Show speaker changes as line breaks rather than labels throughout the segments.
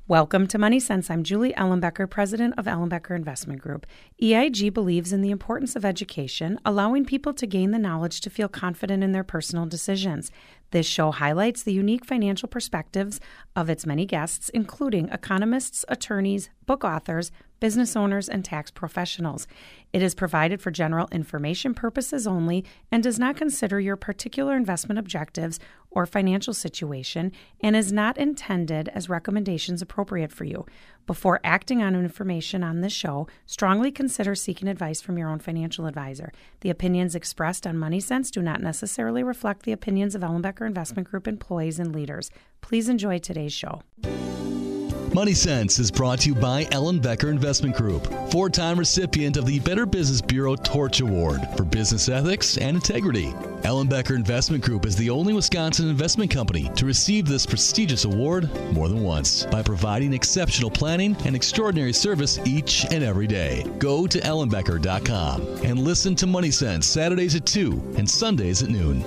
Welcome to Money Sense. I'm Julie Ellenbecker, president of Ellenbecker Investment Group. EIG believes in the importance of education, allowing people to gain the knowledge to feel confident in their personal decisions. This show highlights the unique financial perspectives of its many guests, including economists, attorneys, book authors, business owners, and tax professionals. It is provided for general information purposes only and does not consider your particular investment objectives or financial situation and is not intended as recommendations appropriate for you. Before acting on information on this show, strongly consider seeking advice from your own financial advisor. The opinions expressed on Money Sense do not necessarily reflect the opinions of Ellenbecker Investment Group employees and leaders. Please enjoy today's show.
Money Sense is brought to you by Ellenbecker Investment Group, 4-time recipient of the Better Business Bureau Torch Award for business ethics and integrity. Ellenbecker Investment Group is the only Wisconsin investment company to receive this prestigious award more than once by providing exceptional planning and extraordinary service each and every day. Go to ellenbecker.com and listen to Money Sense Saturdays at 2 and Sundays at noon.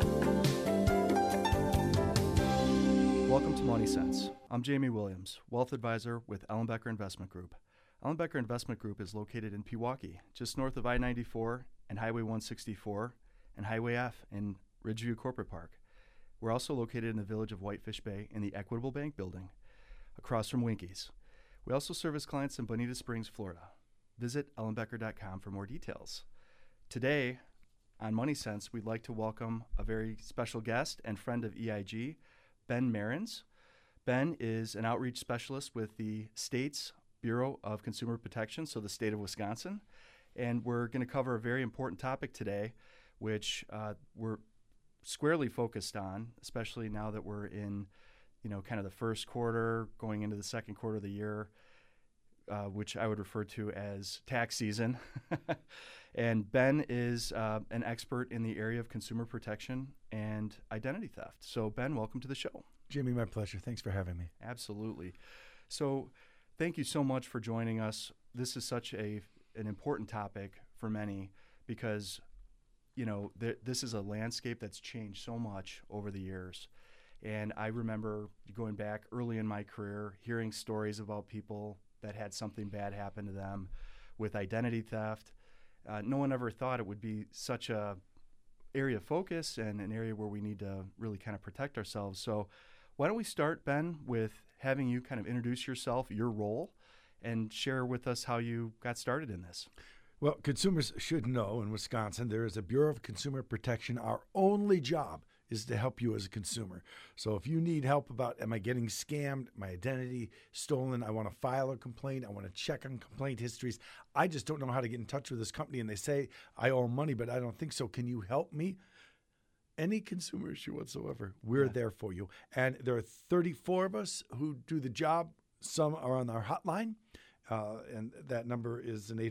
Welcome to Money Sense. I'm Jamie Williams, Wealth Advisor with Ellenbecker Investment Group. Ellenbecker Investment Group is located in Pewaukee, just north of I-94 and Highway 164 and Highway F in Ridgeview Corporate Park. We're also located in the village of Whitefish Bay in the Equitable Bank building, across from Winkies. We also service clients in Bonita Springs, Florida. Visit ellenbecker.com for more details. Today, on Money Sense, we'd like to welcome a very special guest and friend of EIG, Ben Marins. Ben is an outreach specialist with the state's Bureau of Consumer Protection, so the state of Wisconsin. And we're going to cover a very important topic today, which we're squarely focused on, especially now that we're in, kind of the first quarter, going into the second quarter of the year, which I would refer to as tax season. And Ben is an expert in the area of consumer protection and identity theft. So, Ben, welcome to the show.
Jamie, my pleasure. Thanks for having me.
Absolutely. So thank you so much for joining us. This is such an important topic for many because, this is a landscape that's changed so much over the years. And I remember going back early in my career, hearing stories about people that had something bad happen to them with identity theft. No one ever thought it would be such a area of focus and an area where we need to really kind of protect ourselves. So why don't we start, Ben, with having you kind of introduce yourself, your role, and share with us how you got started in this.
Well, consumers should know in Wisconsin there is a Bureau of Consumer Protection. Our only job is to help you as a consumer. So if you need help about, am I getting scammed, my identity stolen, I want to file a complaint, I want to check on complaint histories, I just don't know how to get in touch with this company, and they say I owe money, but I don't think so. Can you help me? Any consumer issue whatsoever, we're there for you. And there are 34 of us who do the job. Some are on our hotline, and that number is an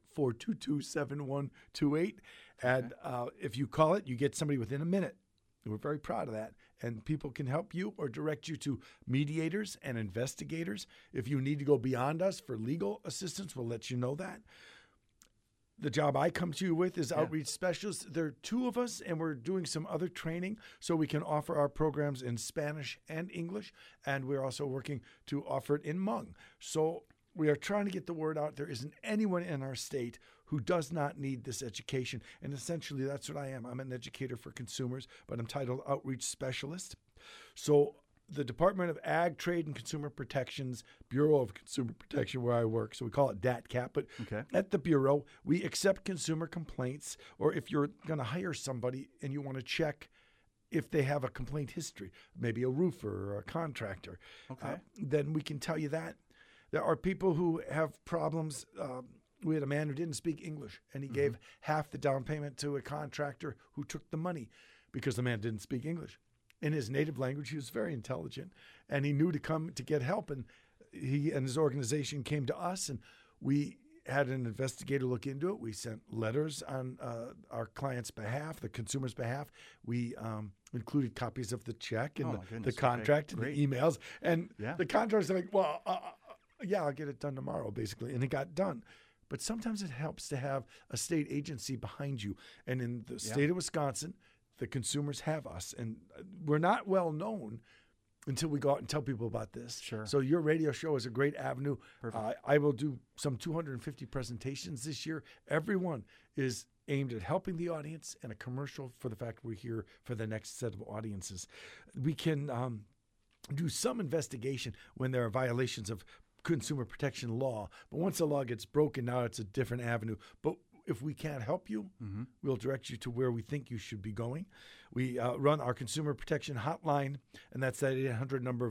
800-422-7128. And if you call it, you get somebody within a minute. We're very proud of that. And people can help you or direct you to mediators and investigators. If you need to go beyond us for legal assistance, we'll let you know that. The job I come to you with is outreach specialist. There are 2 of us, and we're doing some other training so we can offer our programs in Spanish and English, and we're also working to offer it in Hmong. So we are trying to get the word out. There isn't anyone in our state who does not need this education, and essentially that's what I am. I'm an educator for consumers, but I'm titled outreach specialist. So the Department of Ag, Trade, and Consumer Protection's Bureau of Consumer Protection, where I work, so we call it DATCAP, but at the Bureau, we accept consumer complaints, or if you're going to hire somebody and you want to check if they have a complaint history, maybe a roofer or a contractor, then we can tell you that. There are people who have problems. We had a man who didn't speak English, and he gave half the down payment to a contractor who took the money because the man didn't speak English. In his native language, he was very intelligent, and he knew to come to get help. And he and his organization came to us, and we had an investigator look into it. We sent letters on our client's behalf, the consumer's behalf. We included copies of the check and the contract and the emails. And the contractor's like, well, I'll get it done tomorrow, basically. And it got done. But sometimes it helps to have a state agency behind you. And in the state of Wisconsin, the consumers have us. And we're not well known until we go out and tell people about this.
Sure.
So your radio show is a great avenue.
Perfect.
I will do some 250 presentations this year. Everyone is aimed at helping the audience, and a commercial for the fact we're here for the next set of audiences. We can do some investigation when there are violations of consumer protection law. But once the law gets broken, now it's a different avenue. But if we can't help you, we'll direct you to where we think you should be going. We run our consumer protection hotline, and that's that 800 number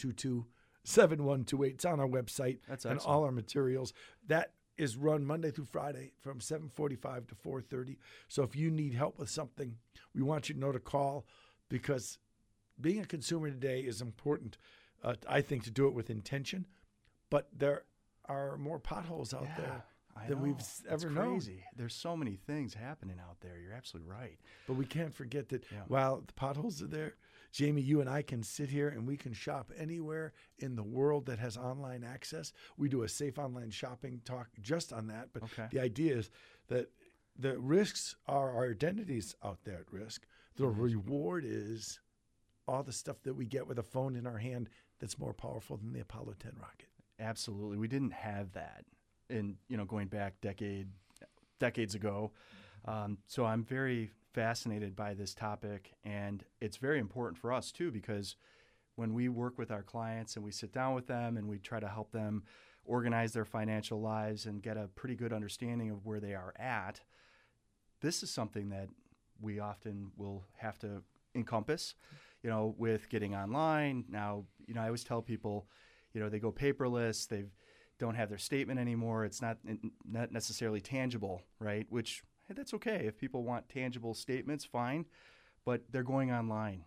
422-7128. It's on our website.
That's
and
excellent.
all our materials. That is run Monday through Friday from 7:45 to 4:30. So if you need help with something, we want you to know to call, because being a consumer today is important, I think, to do it with intention. But there are more potholes out there than we've ever known.
Crazy. There's so many things happening out there. You're absolutely right.
But we can't forget that while the potholes are there, Jamie, you and I can sit here and we can shop anywhere in the world that has online access. We do a safe online shopping talk just on that. But the idea is that the risks are our identities out there at risk. The reward is all the stuff that we get with a phone in our hand that's more powerful than the Apollo 10 rocket.
Absolutely. We didn't have that in, going back decades ago. So I'm very fascinated by this topic, and it's very important for us too, because when we work with our clients and we sit down with them and we try to help them organize their financial lives and get a pretty good understanding of where they are at, this is something that we often will have to encompass, with getting online. Now, I always tell people, they go paperless, they don't have their statement anymore. It's not necessarily tangible, right? Which, hey, that's okay. If people want tangible statements, fine. But they're going online,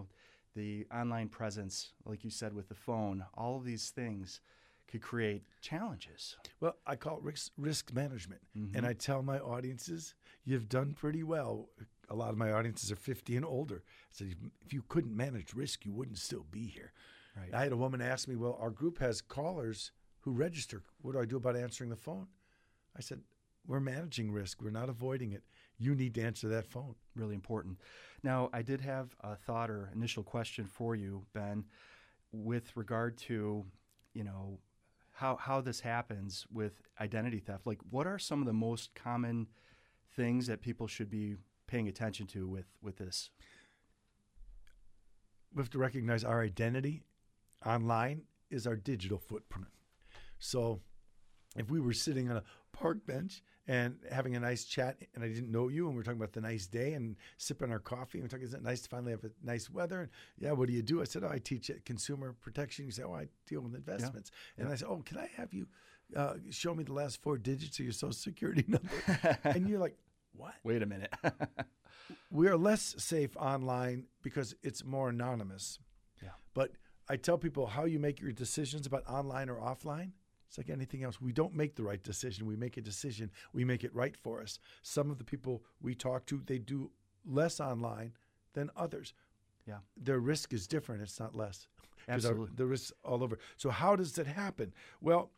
the online presence, like you said, with the phone, all of these things could create challenges.
Well, I call it risk management. And I tell my audiences, you've done pretty well. A lot of my audiences are 50 and older. So if you couldn't manage risk, you wouldn't still be here.
Right.
I had a woman ask me, well, our group has callers who register. What do I do about answering the phone? I said, we're managing risk. We're not avoiding it. You need to answer that phone.
Really important. Now, I did have a thought or initial question for you, Ben, with regard to, how this happens with identity theft. Like, what are some of the most common things that people should be paying attention to with this?
We have to recognize our identity online is our digital footprint. So if we were sitting on a park bench and having a nice chat and I didn't know you and we're talking about the nice day and sipping our coffee and we're talking, is it nice to finally have a nice weather? And yeah, what do you do? I said, I teach at consumer protection. You say, I deal with investments. And I said, can I have you show me the last 4 digits of your social security number? And you're like, what?
Wait a minute.
We are less safe online because it's more anonymous.
Yeah.
But I tell people how you make your decisions about online or offline. It's like anything else. We don't make the right decision. We make a decision. We make it right for us. Some of the people we talk to, they do less online than others.
Yeah.
Their risk is different. It's not less.
Absolutely.
The risk's all over. So how does that happen? Well,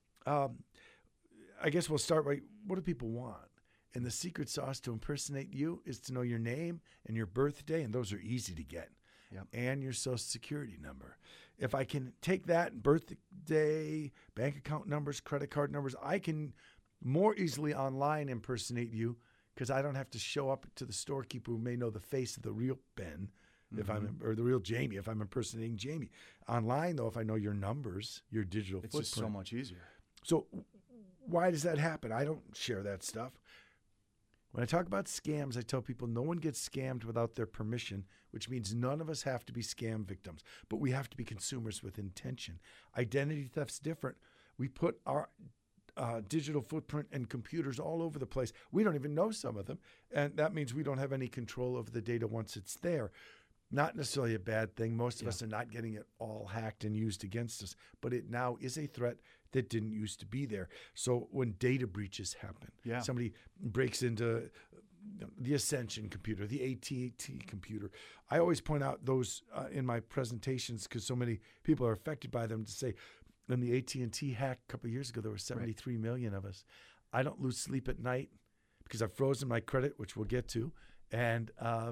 I guess we'll start by, what do people want? And the secret sauce to impersonate you is to know your name and your birthday, and those are easy to get, and your social security number. If I can take that, birthday, bank account numbers, credit card numbers, I can more easily online impersonate you because I don't have to show up to the storekeeper who may know the face of the real Ben or the real Jamie if I'm impersonating Jamie. Online, though, if I know your numbers, your digital footprint.
It's just so much easier.
So why does that happen? I don't share that stuff. When I talk about scams, I tell people no one gets scammed without their permission, which means none of us have to be scam victims, but we have to be consumers with intention. Identity theft's different. We put our digital footprint and computers all over the place. We don't even know some of them, and that means we don't have any control over the data once it's there. Not necessarily a bad thing. Most of us are not getting it all hacked and used against us, but it now is a threat that didn't used to be there. So when data breaches happen, somebody breaks into the Ascension computer, the AT&T computer. I always point out those in my presentations because so many people are affected by them, to say, in the AT&T hack a couple of years ago, there were 73 million of us. I don't lose sleep at night because I've frozen my credit, which we'll get to, and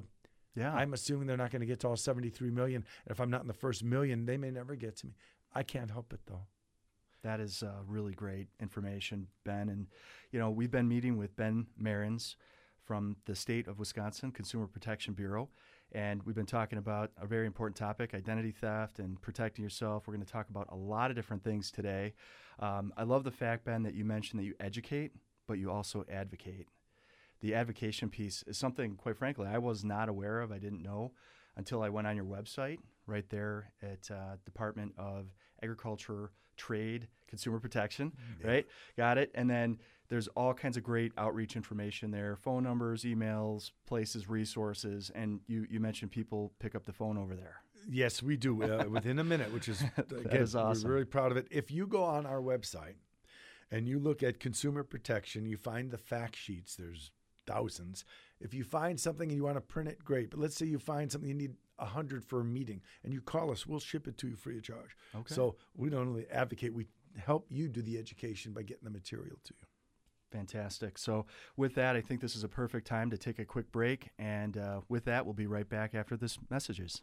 Yeah.
I'm assuming they're not going to get to all 73 million. And if I'm not in the first million, they may never get to me. I can't help it, though.
That is really great information, Ben. And, we've been meeting with Ben Marins from the state of Wisconsin Consumer Protection Bureau. And we've been talking about a very important topic, identity theft and protecting yourself. We're going to talk about a lot of different things today. I love the fact, Ben, that you mentioned that you educate, but you also advocate. The advocation piece is something, quite frankly, I was not aware of. I didn't know until I went on your website right there at Department of Agriculture, Trade, Consumer Protection, right? Got it. And then there's all kinds of great outreach information there, phone numbers, emails, places, resources, and you mentioned people pick up the phone over there.
Yes, we do within a minute, which is, again,
is awesome.
We're really proud of it. If you go on our website and you look at consumer protection, you find the fact sheets. There's thousands. If you find something and you want to print it, great. But let's say you find something you need 100 for a meeting and you call us, we'll ship it to you free of charge.
Okay.
So we don't only advocate, we help you do the education by getting the material to you.
Fantastic. So with that, I think this is a perfect time to take a quick break. And with that, we'll be right back after this messages.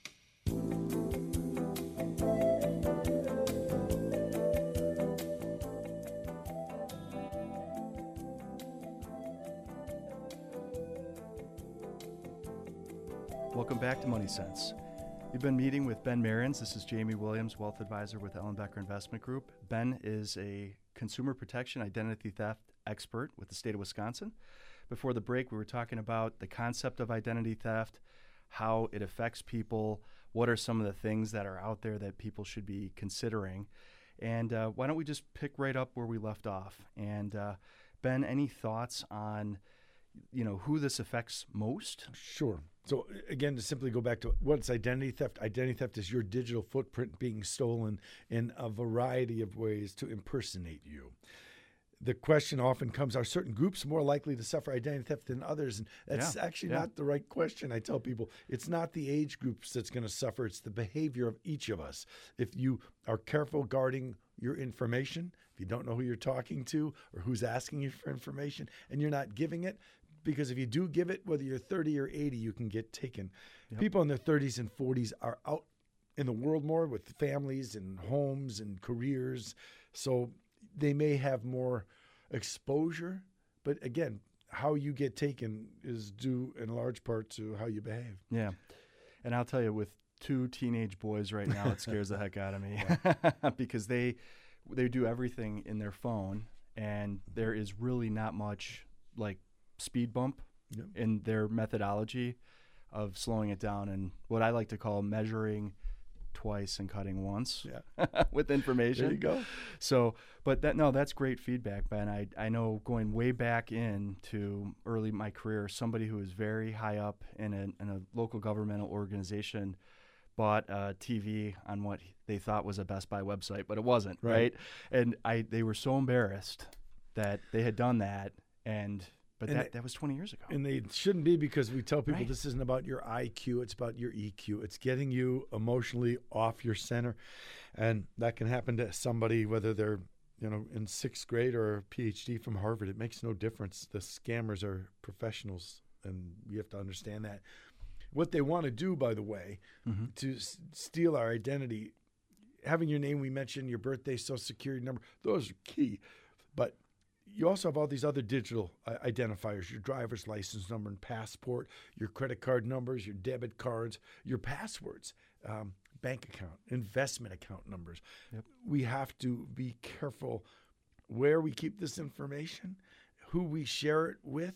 Welcome back to Money Sense. You've been meeting with Ben Marins. This is Jamie Williams, Wealth Advisor with Ellenbecker Investment Group. Ben is a consumer protection identity theft expert with the state of Wisconsin. Before the break, we were talking about the concept of identity theft, how it affects people, what are some of the things that are out there that people should be considering. And why don't we just pick right up where we left off? And Ben, any thoughts on who this affects most?
Sure. So again, to simply go back to what's identity theft. Identity theft is your digital footprint being stolen in a variety of ways to impersonate you. The question often comes, are certain groups more likely to suffer identity theft than others? And that's actually not the right question. I tell people it's not the age groups that's going to suffer. It's the behavior of each of us. If you are careful guarding your information, if you don't know who you're talking to or who's asking you for information and you're not giving it, because if you do give it, whether you're 30 or 80, you can get taken. Yep. People in their 30s and 40s are out in the world more with families and homes and careers. So they may have more exposure. But again, how you get taken is due in large part to how you behave.
Yeah. And I'll tell you, with 2 teenage boys right now, it scares the heck out of me because they do everything in their phone, and there is really not much like speed bump in their methodology of slowing it down, and what I like to call measuring twice and cutting once with information.
There you go.
So, but that's great feedback, Ben. I know going way back into early my career, somebody who was very high up in a local governmental organization bought a TV on what they thought was a Best Buy website, but it wasn't, right? And they were so embarrassed that they had done that, but that was 20 years ago.
And they shouldn't be, because we tell people this isn't about your IQ, it's about your EQ. It's getting you emotionally off your center. And that can happen to somebody, whether they're in 6th grade or a PhD from Harvard. It makes no difference. The scammers are professionals, and you have to understand that. What they want to do, by the way, to steal our identity, having your name, we mentioned, your birthday, social security number, those are key. But you also have all these other digital identifiers, your driver's license number and passport, your credit card numbers, your debit cards, your passwords, bank account, investment account numbers. Yep. We have to be careful where we keep this information, who we share it with.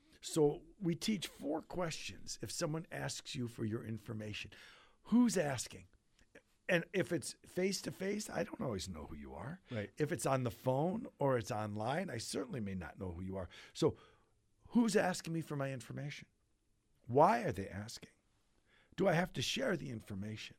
So we teach 4 questions if someone asks you for your information. Who's asking? And if it's face-to-face, I don't always know who you are.
Right.
If it's on the phone or it's online, I certainly may not know who you are. So who's asking me for my information? Why are they asking? Do I have to share the information?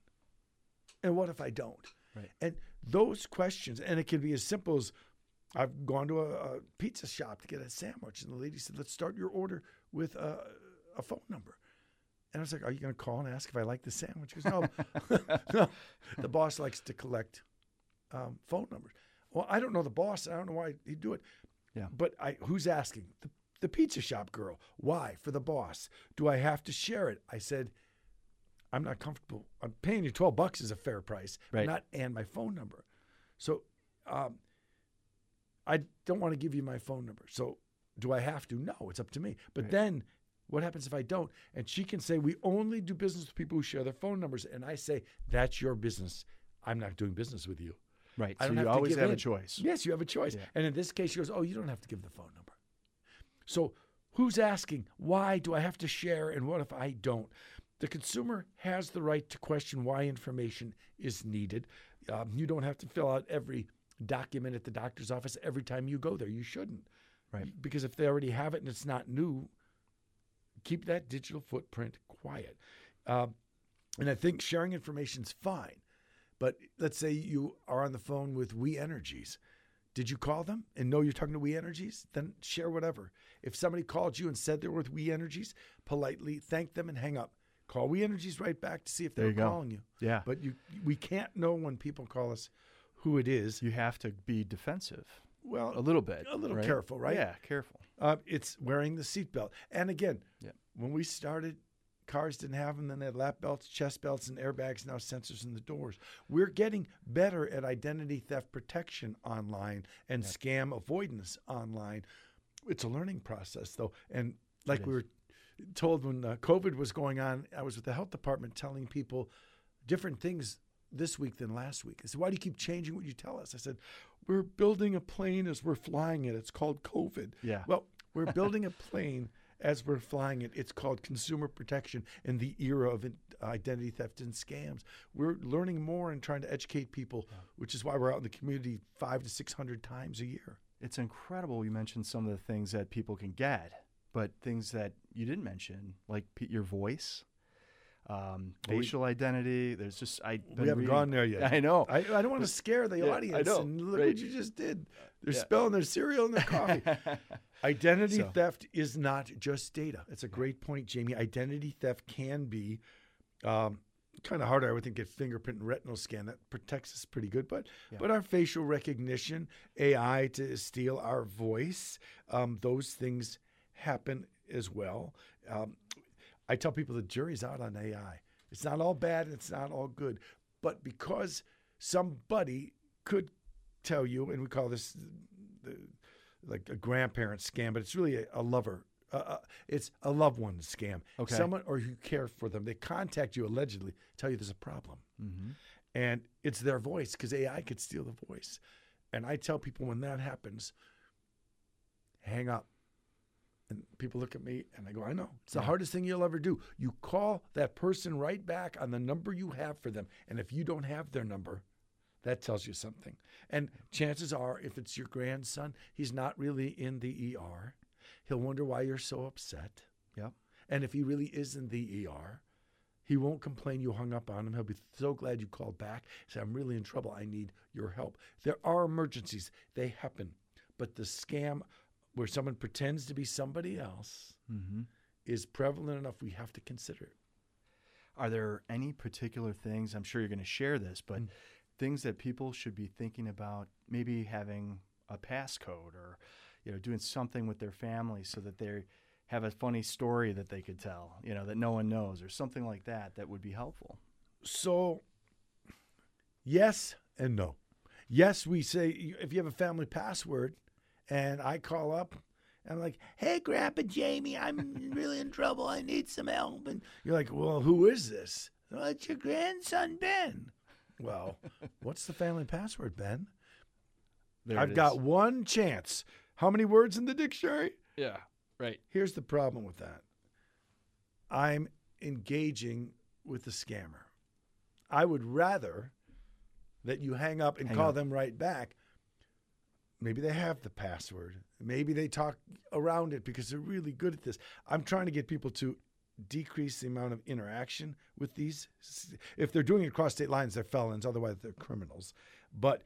And what if I don't?
Right.
And those questions, and it can be as simple as, I've gone to a pizza shop to get a sandwich, and the lady said, let's start your order with a phone number. And I was like, are you going to call and ask if I like the sandwich? She goes, no. No. The boss likes to collect phone numbers. Well, I don't know the boss. I don't know why he'd do it.
Yeah.
But who's asking? The the pizza shop girl. Why? For the boss. Do I have to share it? I said, I'm not comfortable. I'm paying you $12 is a fair price,
Right.
and my phone number. So I don't want to give you my phone number. So do I have to? No, it's up to me. But then what happens if I don't? And she can say, we only do business with people who share their phone numbers. And I say, that's your business. I'm not doing business with you.
Right.
I
So
don't
you
have to
always
give
have
in.
a choice.
Yes, you have a choice.
Yeah.
And in this case, she goes, oh, you don't have to give the phone number. So who's asking, why do I have to share, and what if I don't? The consumer has the right to question why information is needed. You don't have to fill out every document at the doctor's office every time you go there. You shouldn't.
Right.
Because if they already have it and it's not new, keep that digital footprint quiet. And I think sharing information is fine. But let's say you are on the phone with We Energies. Did you call them and know you're talking to We Energies? Then share whatever. If somebody called you and said they're with We Energies, politely thank them and hang up. Call We Energies right back to see if they're calling you.
Yeah.
But we can't know when people call us who it is.
You have to be defensive.
Well,
A little bit.
a little
right?
careful, right?
Yeah, careful.
It's wearing the seatbelt. And again,
Yeah.
when we started, cars didn't have them. Then they had lap belts, chest belts, and airbags, now sensors in the doors. We're getting better at identity theft protection online and scam avoidance online. It's a learning process, though. And like we were told when COVID was going on, I was with the health department telling people different things this week than last week. They said, why do you keep changing what you tell us? I said, we're building a plane as we're flying it. It's called COVID.
Yeah.
Well, we're building a plane as we're flying it. It's called consumer protection in the era of identity theft and scams. We're learning more and trying to educate people, which is why we're out in the community 500 to 600 times a year.
It's incredible. You mentioned some of the things that people can get, but things that you didn't mention, like your voice, facial identity. There's just
We haven't gone there yet.
I know.
I don't want to scare the audience.
I know.
And look
Right.
what you just did. They're spelling their cereal and their coffee. Identity theft is not just data. It's a great point, Jamie. Identity theft can be kind of harder, I would think, get fingerprint and retinal scan. That protects us pretty good. But our facial recognition, AI to steal our voice, those things happen as well. I tell people the jury's out on AI. It's not all bad. It's not all good. But because somebody could tell you, and we call this like a grandparent scam, but it's really a lover. It's a loved one scam.
Okay.
Someone or you care for them. They contact you allegedly, tell you there's a problem.
Mm-hmm.
And it's their voice because AI could steal the voice. And I tell people when that happens, hang up. And people look at me and I go, I know. It's the hardest thing you'll ever do. You call that person right back on the number you have for them. And if you don't have their number, that tells you something. And chances are, if it's your grandson, he's not really in the ER. He'll wonder why you're so upset.
Yep.
And if he really is in the ER, he won't complain you hung up on him. He'll be so glad you called back. Say, I'm really in trouble. I need your help. There are emergencies. They happen. But the scam where someone pretends to be somebody else is prevalent enough we have to consider it.
Are there any particular things, I'm sure you're going to share this, but things that people should be thinking about, maybe having a passcode or doing something with their family so that they have a funny story that they could tell, that no one knows or something like that would be helpful?
So, yes and no. Yes, we say if you have a family password and I call up and I'm like, hey, Grandpa Jamie, I'm really in trouble. I need some help. And you're like, well, who is this? Well, it's your grandson, Ben. Well, what's the family password, Ben? I've got one chance. How many words in the dictionary?
Yeah, right.
Here's the problem with that. I'm engaging with the scammer. I would rather that you hang up and call them right back. Maybe they have the password. Maybe they talk around it because they're really good at this. I'm trying to get people to decrease the amount of interaction with these. If they're doing it across state lines, they're felons. Otherwise, they're criminals. But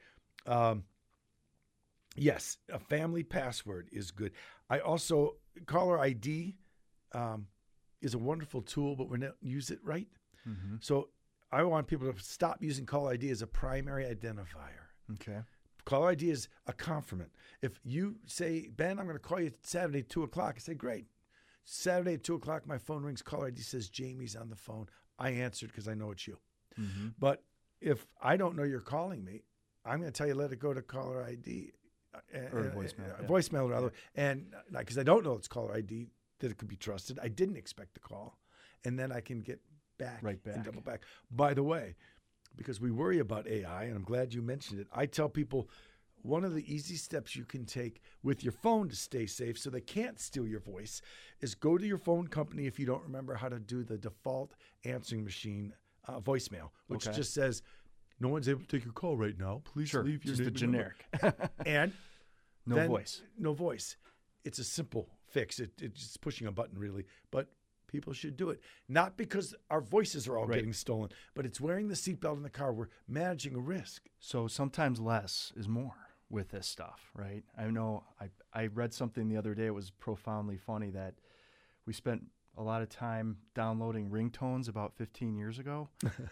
yes, a family password is good. I also, caller ID is a wonderful tool, but we don't use it right. Mm-hmm. So I want people to stop using caller ID as a primary identifier.
Okay.
Caller ID is a compliment. If you say, Ben, I'm going to call you Saturday at 2 o'clock, I say, great. Saturday at 2 o'clock, my phone rings. Caller ID says, Jamie's on the phone. I answered because I know it's you. Mm-hmm. But if I don't know you're calling me, I'm going to tell you, let it go to caller ID.
Or voicemail.
Voicemail, rather. And because I don't know it's caller ID, that it could be trusted. I didn't expect the call. And then I can get back and double back. By the way, because we worry about AI, and I'm glad you mentioned it, I tell people one of the easy steps you can take with your phone to stay safe so they can't steal your voice is go to your phone company if you don't remember how to do the default answering machine voicemail, which just says, no one's able to take your call right now. Please leave your
just
name
a generic.
And
no voice.
No voice. It's a simple fix. It's just pushing a button, really. But people should do it. Not because our voices are all getting stolen, but it's wearing the seatbelt in the car. We're managing a risk.
So sometimes less is more with this stuff, right? I know I read something the other day. It was profoundly funny that we spent a lot of time downloading ringtones about 15 years ago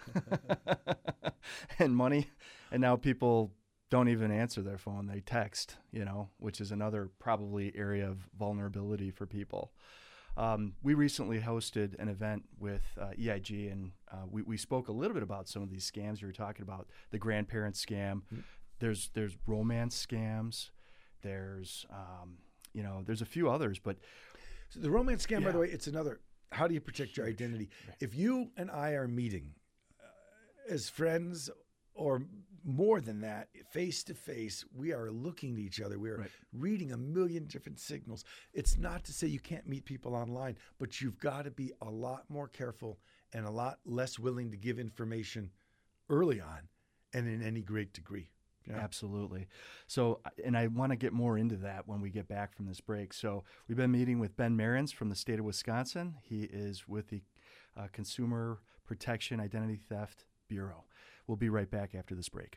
and money. And now people don't even answer their phone. They text, which is another probably area of vulnerability for people. We recently hosted an event with EIG, and we spoke a little bit about some of these scams you were talking about. The grandparent scam. Mm-hmm. There's romance scams. There's a few others, but
so the romance scam, by the way, it's another. How do you protect your identity? Right. If you and I are meeting as friends, or more than that, face to face, we are looking to each other. We are reading a million different signals. It's not to say you can't meet people online, but you've got to be a lot more careful and a lot less willing to give information early on and in any great degree.
Yeah. Absolutely. So, and I want to get more into that when we get back from this break. So we've been meeting with Ben Marins from the state of Wisconsin. He is with the Consumer Protection Identity Theft Bureau. We'll be right back after this break.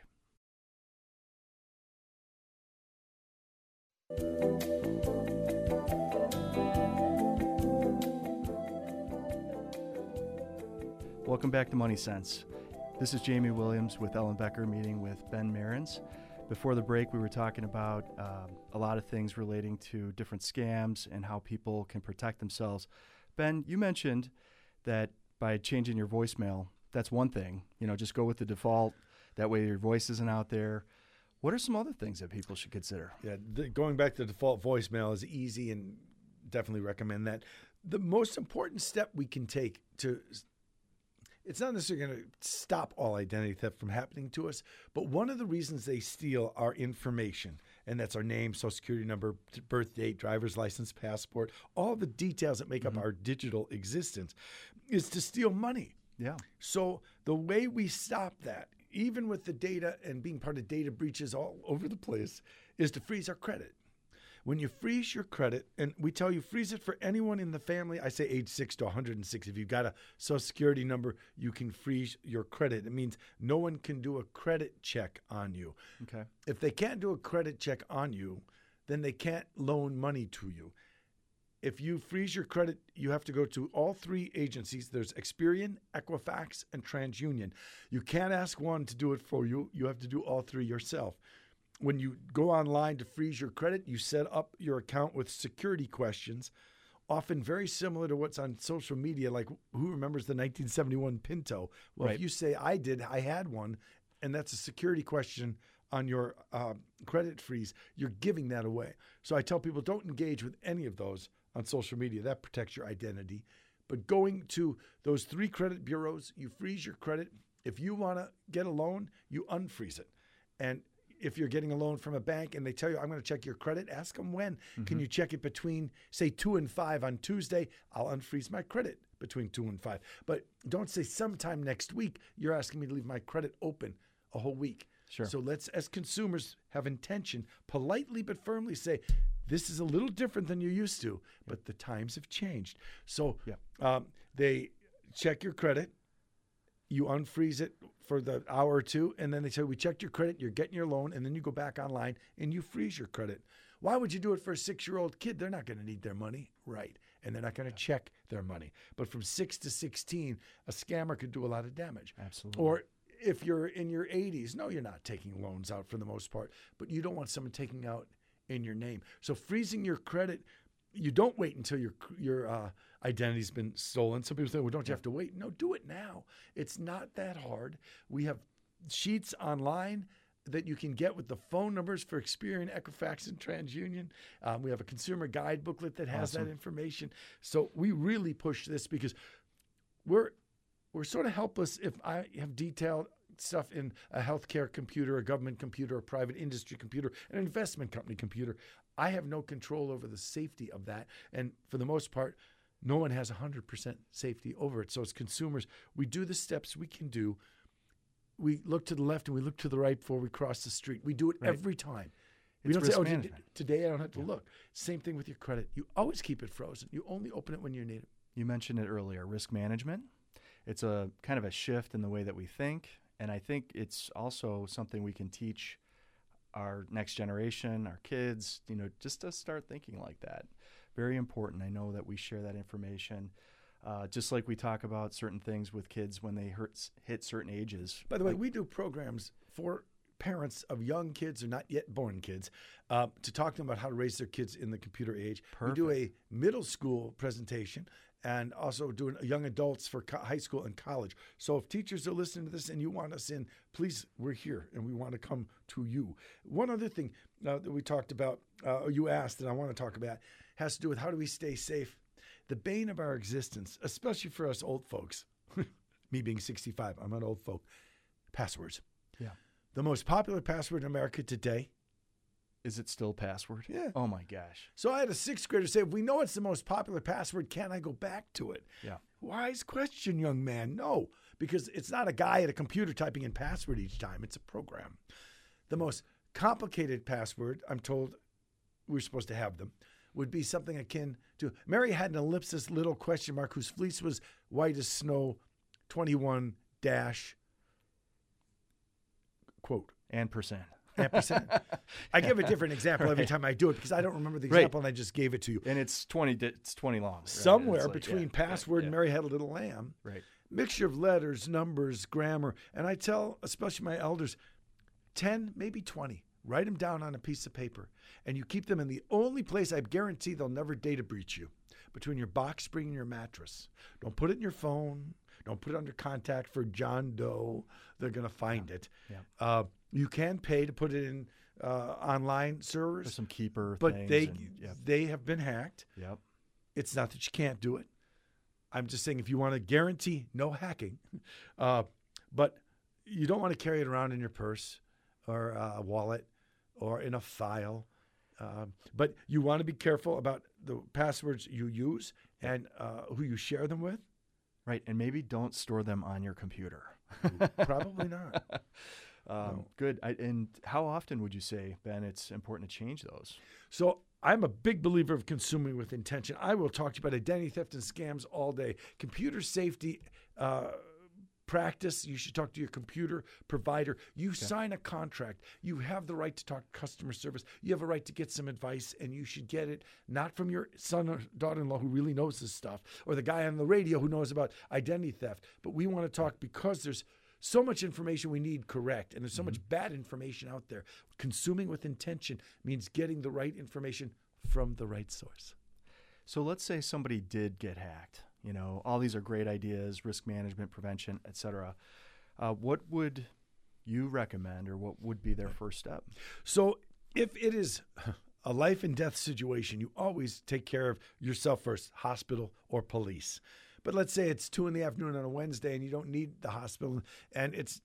Welcome back to Money Sense. This is Jamie Williams with Ellen Becker meeting with Ben Marins. Before the break, we were talking about a lot of things relating to different scams and how people can protect themselves. Ben, you mentioned that by changing your voicemail, that's one thing. Just go with the default. That way your voice isn't out there. What are some other things that people should consider?
Yeah, going back to the default voicemail is easy, and definitely recommend that. The most important step we can take it's not necessarily going to stop all identity theft from happening to us, but one of the reasons they steal our information, and that's our name, social security number, birth date, driver's license, passport, all the details that make up our digital existence, is to steal money.
Yeah.
So the way we stop that, even with the data and being part of data breaches all over the place, is to freeze our credit. When you freeze your credit, and we tell you freeze it for anyone in the family, I say age 6 to 106. If you've got a social security number, you can freeze your credit. It means no one can do a credit check on you.
Okay.
If they can't do a credit check on you, then they can't loan money to you. If you freeze your credit, you have to go to all three agencies. There's Experian, Equifax, and TransUnion. You can't ask one to do it for you. You have to do all three yourself. When you go online to freeze your credit, you set up your account with security questions, often very similar to what's on social media, like who remembers the 1971 Pinto? Well, if you say, I had one, and that's a security question on your credit freeze, you're giving that away. So I tell people don't engage with any of those on social media. That protects your identity. But going to those three credit bureaus, you freeze your credit. If you want to get a loan, you unfreeze it. And if you're getting a loan from a bank and they tell you, I'm going to check your credit, ask them when. Mm-hmm. Can you check it between, say, 2 and 5 on Tuesday? I'll unfreeze my credit between 2 and 5. But don't say sometime next week. You're asking me to leave my credit open a whole week.
Sure.
So let's, as consumers, have intention, politely but firmly say, this is a little different than you used to, but the times have changed. So they check your credit. You unfreeze it for the hour or two, and then they say, we checked your credit, you're getting your loan, and then you go back online and you freeze your credit. Why would you do it for a 6-year-old kid? They're not going to need their money, right? And they're not going to check their money. But from 6 to 16, a scammer could do a lot of damage.
Absolutely.
Or if you're in your 80s, no, you're not taking loans out for the most part, but you don't want someone taking out in your name. So freezing your credit, you don't wait until your identity's been stolen. Some people say, well, don't you have to wait? No, do it now. It's not that hard. We have sheets online that you can get with the phone numbers for Experian, Equifax, and TransUnion. We have a consumer guide booklet that has that information. So we really push this because we're sort of helpless if I have detailed stuff in a healthcare computer, a government computer, a private industry computer, an investment company computer. I have no control over the safety of that. And for the most part, no one has 100% safety over it. So as consumers, we do the steps we can do. We look to the left and we look to the right before we cross the street. We do it every time. We don't say, oh, today I don't have to look. Same thing with your credit. You always keep it frozen. You only open it when you need it.
You mentioned it earlier, risk management. It's a kind of a shift in the way that we think. And I think it's also something we can teach our next generation, our kids, just to start thinking like that. Very important. I know that we share that information. Just like we talk about certain things with kids when they hit certain ages.
By the way, we do programs for parents of young kids or not yet born kids to talk to them about how to raise their kids in the computer age.
Perfect.
We do a middle school presentation and also doing young adults for high school and college. So if teachers are listening to this and you want us in, please, we're here and we want to come to you. One other thing that we talked about, or you asked and I want to talk about, has to do with how do we stay safe. The bane of our existence, especially for us old folks, me being 65, I'm an old folk, passwords.
Yeah.
The most popular password in America today.
Is it still password?
Yeah.
Oh, my gosh.
So I had a sixth grader say, if we know it's the most popular password, can I go back to it?
Yeah.
Wise question, young man. No, because it's not a guy at a computer typing in password each time. It's a program. The most complicated password, I'm told we're supposed to have them, would be something akin to, Mary had an ellipsis little question mark whose fleece was white as snow, 21 dash, quote.
And percent.
I give a different example every time I do it because I don't remember the example and I just gave it to you.
And it's 20 long. Right?
Somewhere
like,
between password and Mary Had a Little Lamb.
Right.
Mixture of letters, numbers, grammar. And I tell, especially my elders, 10, maybe 20. Write them down on a piece of paper. And you keep them in the only place I guarantee they'll never data breach you, between your box spring and your mattress. Don't put it in your phone. Don't put it under contact for John Doe. They're going to find it.
Yeah.
You can pay to put it in online servers.
There's some keeper
but
things.
They have been hacked.
Yep.
It's not that you can't do it. I'm just saying if you want to guarantee no hacking, but you don't want to carry it around in your purse or a wallet or in a file. But you want to be careful about the passwords you use and who you share them with.
Right, and maybe don't store them on your computer.
Probably not.
No. Good. And how often would you say, Ben, it's important to change those?
So I'm a big believer of consuming with intention. I will talk to you about identity theft and scams all day. Computer safety practice, you should talk to your computer provider. You sign a contract. You have the right to talk to customer service. You have a right to get some advice, and you should get it not from your son or daughter-in-law who really knows this stuff or the guy on the radio who knows about identity theft. But we want to talk because there's so much information we need correct, and there's so much bad information out there. Consuming with intention means getting the right information from the right source.
So let's say somebody did get hacked. You know, all these are great ideas, risk management, prevention, et cetera. What would you recommend, or what would be their first step?
So if it is a life and death situation, you always take care of yourself first, hospital or police. But let's say it's 2 p.m. on a Wednesday and you don't need the hospital and it's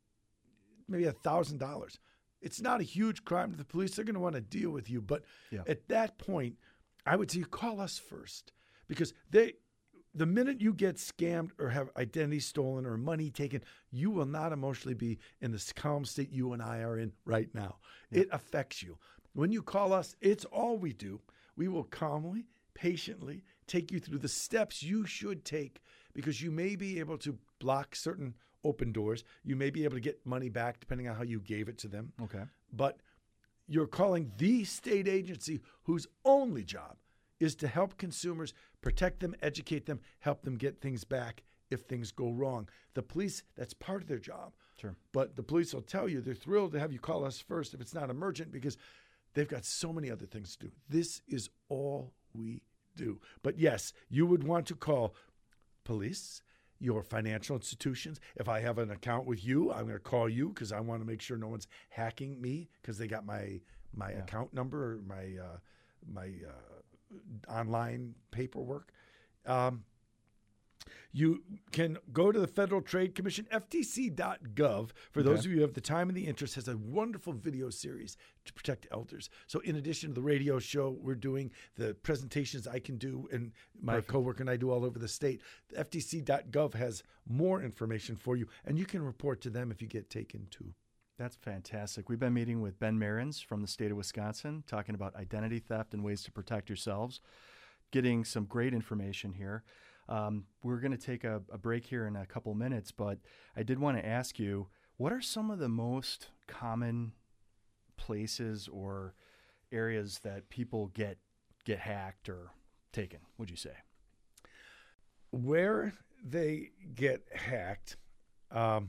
maybe $1,000. It's not a huge crime to the police. They're going to want to deal with you. But at that point, I would say you call us first because the minute you get scammed or have identity stolen or money taken, you will not emotionally be in the calm state you and I are in right now. It affects you. When you call us, it's all we do. We will calmly, patiently take you through the steps you should take because you may be able to block certain open doors. You may be able to get money back depending on how you gave it to them.
Okay.
But you're calling the state agency whose only job is to help consumers, protect them, educate them, help them get things back if things go wrong. The police, that's part of their job.
Sure.
But the police will tell you they're thrilled to have you call us first if it's not emergent because they've got so many other things to do. This is all we do. But yes, you would want to call police, your financial institutions. If I have an account with you, I'm going to call you because I want to make sure no one's hacking me because they got my account number or my online paperwork. You can go to the Federal Trade Commission, FTC.gov. For those of you who have the time and the interest, has a wonderful video series to protect elders. So in addition to the radio show we're doing, the presentations I can do and my coworker and I do all over the state, the FTC.gov has more information for you, and you can report to them if you get taken too.
That's fantastic. We've been meeting with Ben Marins from the state of Wisconsin, talking about identity theft and ways to protect yourselves, getting some great information here. We're going to take a break here in a couple minutes, but I did want to ask you, what are some of the most common places or areas that people get hacked or taken, would you say?
Where they get hacked can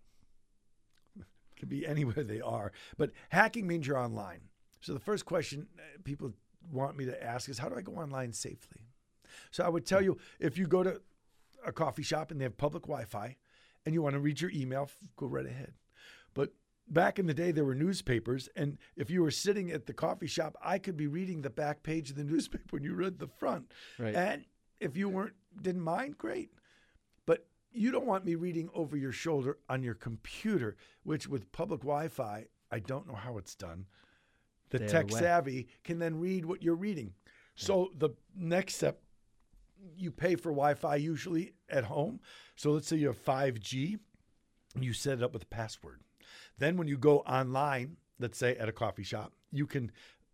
be anywhere they are, but hacking means you're online. So the first question people want me to ask is, how do I go online safely? So I would tell you, if you go to a coffee shop and they have public Wi-Fi and you want to read your email, go right ahead. But back in the day, there were newspapers, and if you were sitting at the coffee shop, I could be reading the back page of the newspaper when you read the front.
Right.
And if you didn't mind, great. But you don't want me reading over your shoulder on your computer, which with public Wi-Fi, I don't know how it's done. The tech savvy can then read what you're reading. So the next step, you pay for Wi-Fi usually at home. So let's say you have 5G, you set it up with a password. Then when you go online, let's say at a coffee shop, you can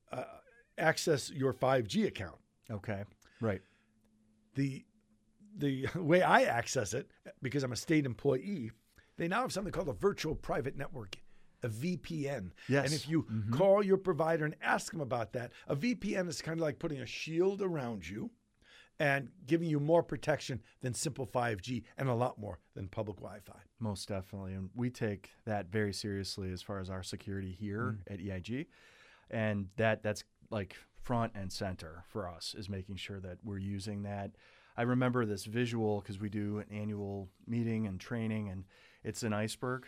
access your 5G account.
Okay, right.
The way I access it, because I'm a state employee, they now have something called a virtual private network, a VPN.
Yes.
And if you call your provider and ask them about that, a VPN is kind of like putting a shield around you and giving you more protection than simple 5G and a lot more than public Wi-Fi.
Most definitely. And we take that very seriously as far as our security here at EIG. And that's like front and center for us, is making sure that we're using that. I remember this visual because we do an annual meeting and training, and it's an iceberg.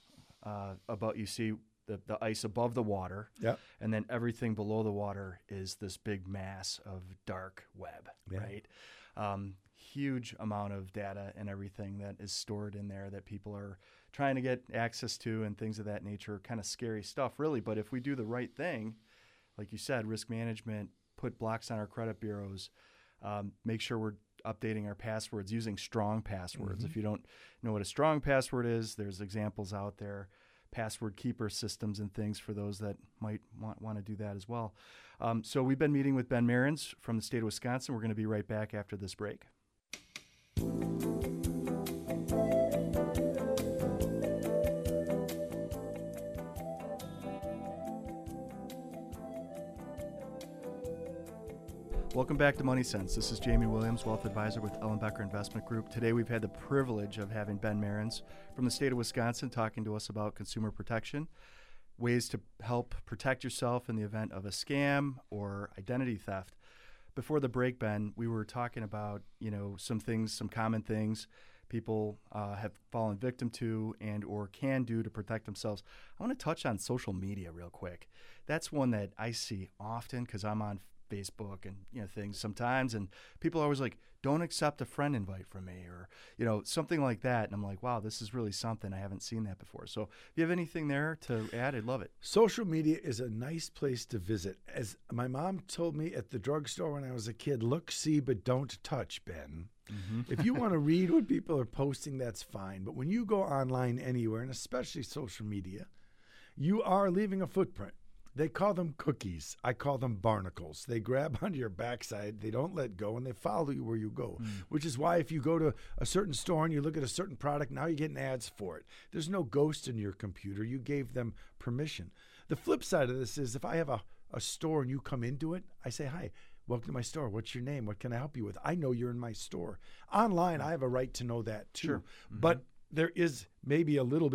You see the ice above the water, and then everything below the water is this big mass of dark web, right? Huge amount of data and everything that is stored in there that people are trying to get access to and things of that nature. Kind of scary stuff, really. But if we do the right thing, like you said, risk management, put blocks on our credit bureaus, make sure we're updating our passwords using strong passwords. If you don't know what a strong password is, there's examples out there. Password keeper systems and things for those that might want to do that as well. So we've been meeting with Ben Marins from the state of Wisconsin. We're going to be right back after this break. Welcome back to Money Sense. This is Jamie Williams, Wealth Advisor with Ellenbecker Investment Group. Today we've had the privilege of having Ben Marins from the state of Wisconsin talking to us about consumer protection, ways to help protect yourself in the event of a scam or identity theft. Before the break, Ben, we were talking about, some common things people have fallen victim to and or can do to protect themselves. I want to touch on social media real quick. That's one that I see often because I'm on Facebook and things sometimes, and people are always like, don't accept a friend invite from me, or something like that, and I'm like, wow, this is really something. I haven't seen that before. So if you have anything there to add, I'd love it.
Social media is a nice place to visit. As my mom told me at the drugstore when I was a kid, look, see, but don't touch, Ben. If you want to read what people are posting, that's fine, but when you go online anywhere, and especially social media, you are leaving a footprint. They call them cookies. I call them barnacles. They grab onto your backside, they don't let go, and they follow you where you go, which is why if you go to a certain store and you look at a certain product, now you're getting ads for it. There's no ghost in your computer. You gave them permission. The flip side of this is if I have a store and you come into it, I say, hi, welcome to my store. What's your name? What can I help you with? I know you're in my store. Online, I have a right to know that too. Sure. But there is maybe a little bit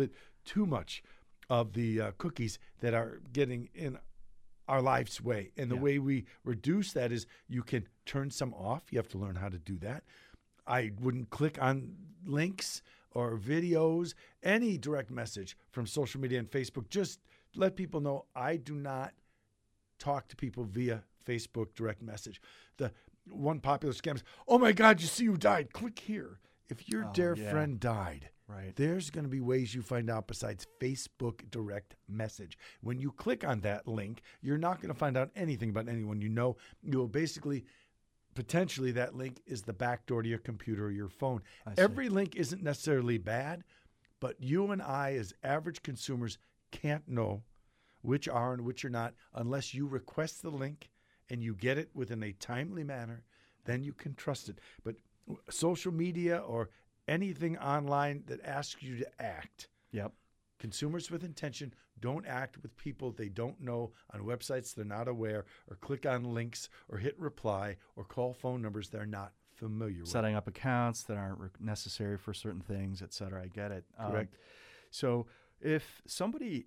too much of the cookies that are getting in our life's way. And the way we reduce that is you can turn some off. You have to learn how to do that. I wouldn't click on links or videos, any direct message from social media and Facebook. Just let people know I do not talk to people via Facebook direct message. The one popular scam is, oh my God, you see who died. Click here. If your dear friend died, there's going to be ways you find out besides Facebook direct message. When you click on that link, you're not going to find out anything about anyone you know. You'll basically, potentially that link is the back door to your computer or your phone. Every link isn't necessarily bad, but you and I as average consumers can't know which are and which are not unless you request the link and you get it within a timely manner. Then you can trust it. But social media or anything online that asks you to act. Consumers with intention don't act with people they don't know on websites they're not aware, or click on links or hit reply or call phone numbers they're not familiar with.
Setting up accounts that aren't necessary for certain things, et cetera. I get it.
Correct.
So if somebody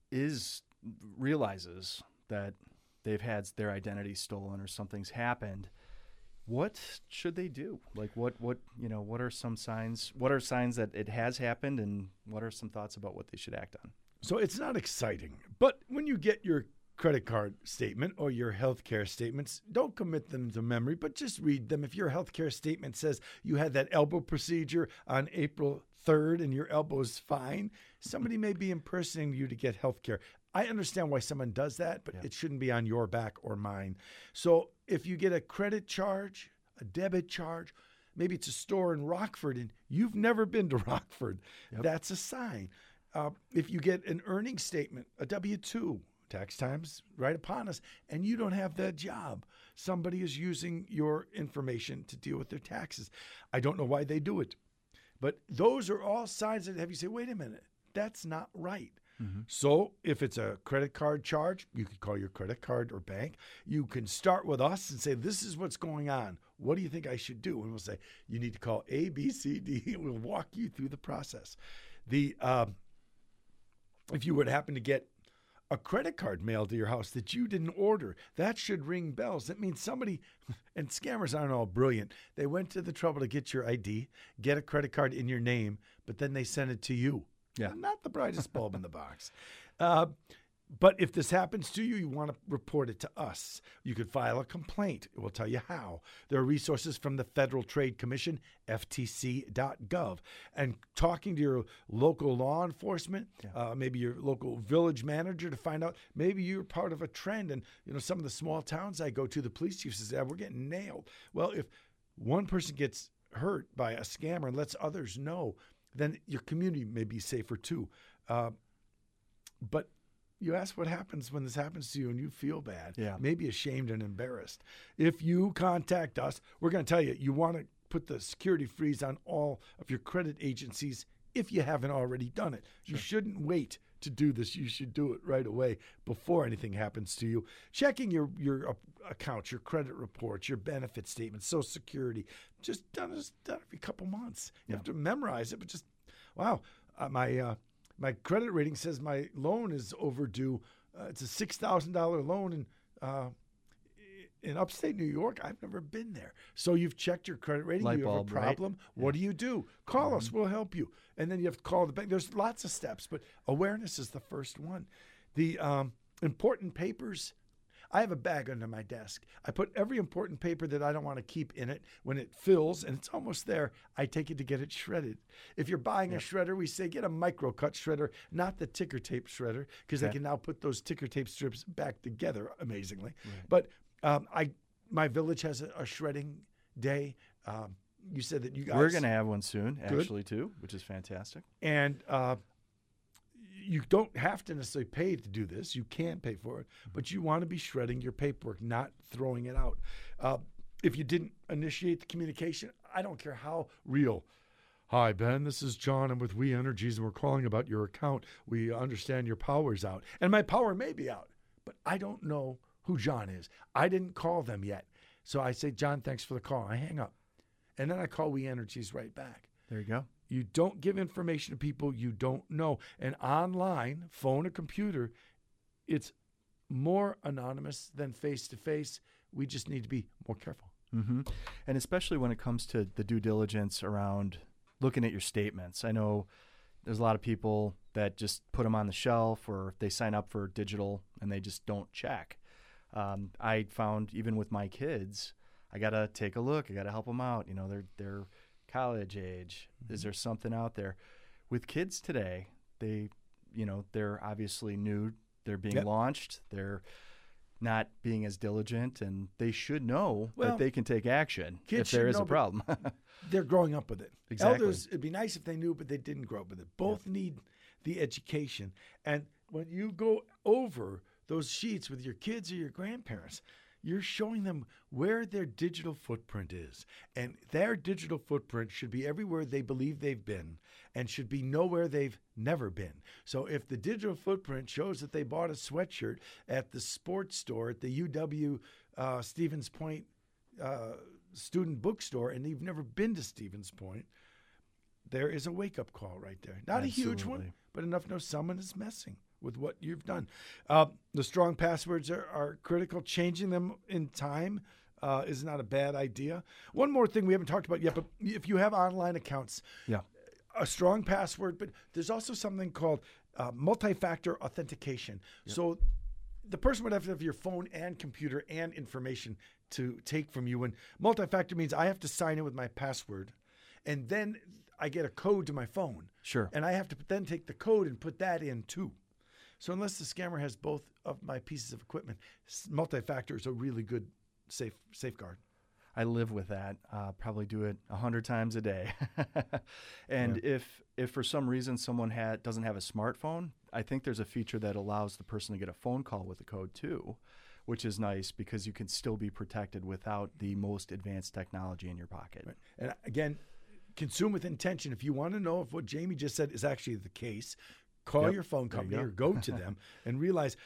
realizes that they've had their identity stolen or something's happened, what should they do? Like what are some signs? What are signs that it has happened, and what are some thoughts about what they should act on?
So it's not exciting, but when you get your credit card statement or your healthcare statements, don't commit them to memory, but just read them. If your healthcare statement says you had that elbow procedure on April 3rd and your elbow is fine, somebody may be impersonating you to get healthcare. I understand why someone does that, but it shouldn't be on your back or mine. So if you get a credit charge, a debit charge, maybe it's a store in Rockford and you've never been to Rockford, that's a sign. If you get an earnings statement, a W-2, tax time's right upon us, and you don't have that job, somebody is using your information to deal with their taxes. I don't know why they do it, but those are all signs that have you say, wait a minute, that's not right. So if it's a credit card charge, you could call your credit card or bank. You can start with us and say, this is what's going on. What do you think I should do? And we'll say, you need to call A, B, C, D. We'll walk you through the process. If you would happen to get a credit card mailed to your house that you didn't order, that should ring bells. That means somebody, and scammers aren't all brilliant, they went to the trouble to get your ID, get a credit card in your name, but then they sent it to you. Not the brightest bulb in the box. But if this happens to you, you want to report it to us. You could file a complaint. It will tell you how. There are resources from the Federal Trade Commission, ftc.gov. And talking to your local law enforcement, maybe your local village manager to find out, maybe you're part of a trend. And, some of the small towns I go to, the police chief says, we're getting nailed. Well, if one person gets hurt by a scammer and lets others know, then your community may be safer too. But you ask what happens when this happens to you and you feel bad, maybe ashamed and embarrassed. If you contact us, we're going to tell you want to put the security freeze on all of your credit agencies if you haven't already done it. You shouldn't wait to do this. You should do it right away before anything happens to you. Checking your accounts, your credit reports, your benefit statements, Social Security, just done every couple months. You have to memorize it, but just, wow, my credit rating says my loan is overdue. It's a $6,000 loan in upstate New York. I've never been there. So you've checked your credit rating. You have a problem. Right? What do you do? Call us. We'll help you. And then you have to call the bank. There's lots of steps, but awareness is the first one. The important papers. I have a bag under my desk. I put every important paper that I don't want to keep in it. When it fills, and it's almost there, I take it to get it shredded. If you're buying a shredder, we say get a micro-cut shredder, not the ticker tape shredder, because they can now put those ticker tape strips back together, amazingly. Right. But my village has a shredding day. You said that you guys...
We're going to have one soon, actually, too, which is fantastic.
And... you don't have to necessarily pay to do this. You can pay for it, but you want to be shredding your paperwork, not throwing it out. If you didn't initiate the communication, I don't care how real. Hi, Ben, this is John. I'm with We Energies, and we're calling about your account. We understand your power's out. And my power may be out, but I don't know who John is. I didn't call them yet. So I say, John, thanks for the call. I hang up. And then I call We Energies right back.
There you go.
You don't give information to people you don't know. And online, phone or computer, it's more anonymous than face-to-face. We just need to be more careful.
Mm-hmm. And especially when it comes to the due diligence around looking at your statements. I know there's a lot of people that just put them on the shelf, or they sign up for digital and they just don't check. I found even with my kids, I got to take a look. I got to help them out. They're college age. Is there something out there? With kids today, they're obviously new. They're being launched. They're not being as diligent, and they should know that they can take action if there is a problem.
They're growing up with it.
Exactly.
Elders, it'd be nice if they knew, but they didn't grow up with it. Both need the education. And when you go over those sheets with your kids or your grandparents, you're showing them where their digital footprint is. And their digital footprint should be everywhere they believe they've been and should be nowhere they've never been. So if the digital footprint shows that they bought a sweatshirt at the sports store at the UW Stevens Point student bookstore and you've never been to Stevens Point, there is a wake-up call right there. Not a huge one, but enough to know someone is messing with what you've done. The strong passwords are critical. Changing them in time is not a bad idea. One more thing we haven't talked about yet, but if you have online accounts, a strong password, but there's also something called multi-factor authentication. So the person would have to have your phone and computer and information to take from you. And multi-factor means I have to sign in with my password, and then I get a code to my phone.
Sure.
And I have to then take the code and put that in too. So unless the scammer has both of my pieces of equipment, multi-factor is a really good safeguard.
I live with that. Probably do it 100 times a day. And if for some reason someone doesn't have a smartphone, I think there's a feature that allows the person to get a phone call with the code too, which is nice because you can still be protected without the most advanced technology in your pocket.
Right. And again, consume with intention. If you want to know if what Jamie just said is actually the case, call your phone company or go to them and realize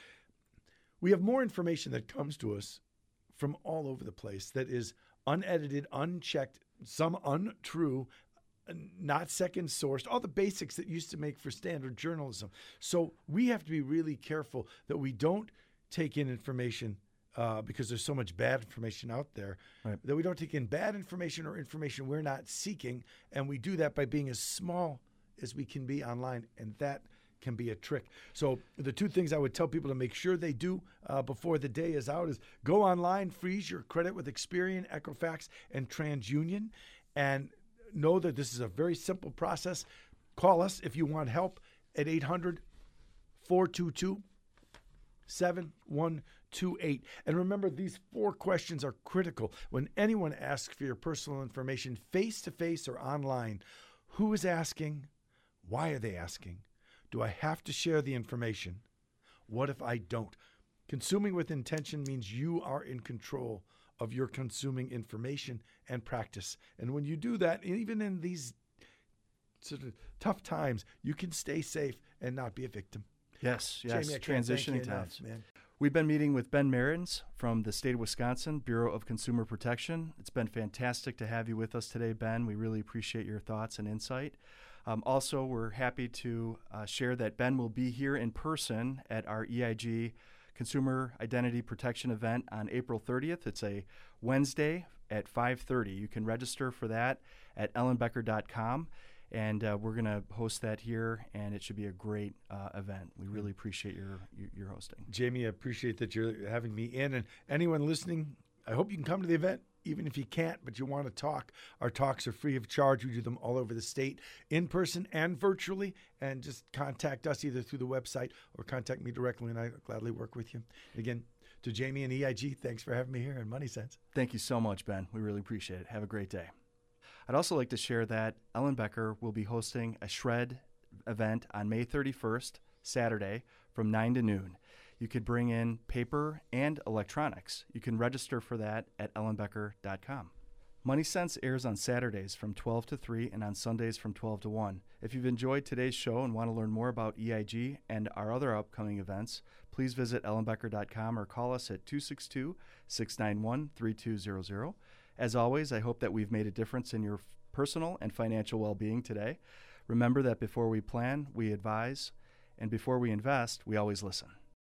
we have more information that comes to us from all over the place that is unedited, unchecked, some untrue, not second sourced, all the basics that used to make for standard journalism. So we have to be really careful that we don't take in information because there's so much bad information out there, that we don't take in bad information or information we're not seeking. And we do that by being as small as we can be online. And that can be a trick. So the two things I would tell people to make sure they do before the day is out is go online, freeze your credit with Experian, Equifax, and TransUnion, and know that this is a very simple process. Call us if you want help at 800-422-7128. And remember, these 4 questions are critical. When anyone asks for your personal information, face-to-face or online, who is asking? Why are they asking? Do I have to share the information? What if I don't? Consuming with intention means you are in control of your consuming information and practice. And when you do that, even in these sort of tough times, you can stay safe and not be a victim.
Yes,
Jamie,
transitioning times.
Man.
We've been meeting with Ben Marins from the state of Wisconsin Bureau of Consumer Protection. It's been fantastic to have you with us today, Ben. We really appreciate your thoughts and insight. Also, we're happy to share that Ben will be here in person at our EIG Consumer Identity Protection event on April 30th. It's a Wednesday at 5:30. You can register for that at ellenbecker.com, and we're going to host that here, and it should be a great event. We really appreciate your hosting.
Jamie, I appreciate that you're having me in, and anyone listening, I hope you can come to the event. Even if you can't, but you want to talk, our talks are free of charge. We do them all over the state, in person and virtually. And just contact us either through the website or contact me directly, and I'll gladly work with you. Again, to Jamie and EIG, thanks for having me here on Money Sense.
Thank you so much, Ben. We really appreciate it. Have a great day. I'd also like to share that Ellen Becker will be hosting a Shred event on May 31st, Saturday, from 9 to noon. You could bring in paper and electronics. You can register for that at ellenbecker.com. Money Sense airs on Saturdays from 12 to 3 and on Sundays from 12 to 1. If you've enjoyed today's show and want to learn more about EIG and our other upcoming events, please visit ellenbecker.com or call us at 262-691-3200. As always, I hope that we've made a difference in your personal and financial well-being today. Remember that before we plan, we advise, and before we invest, we always listen.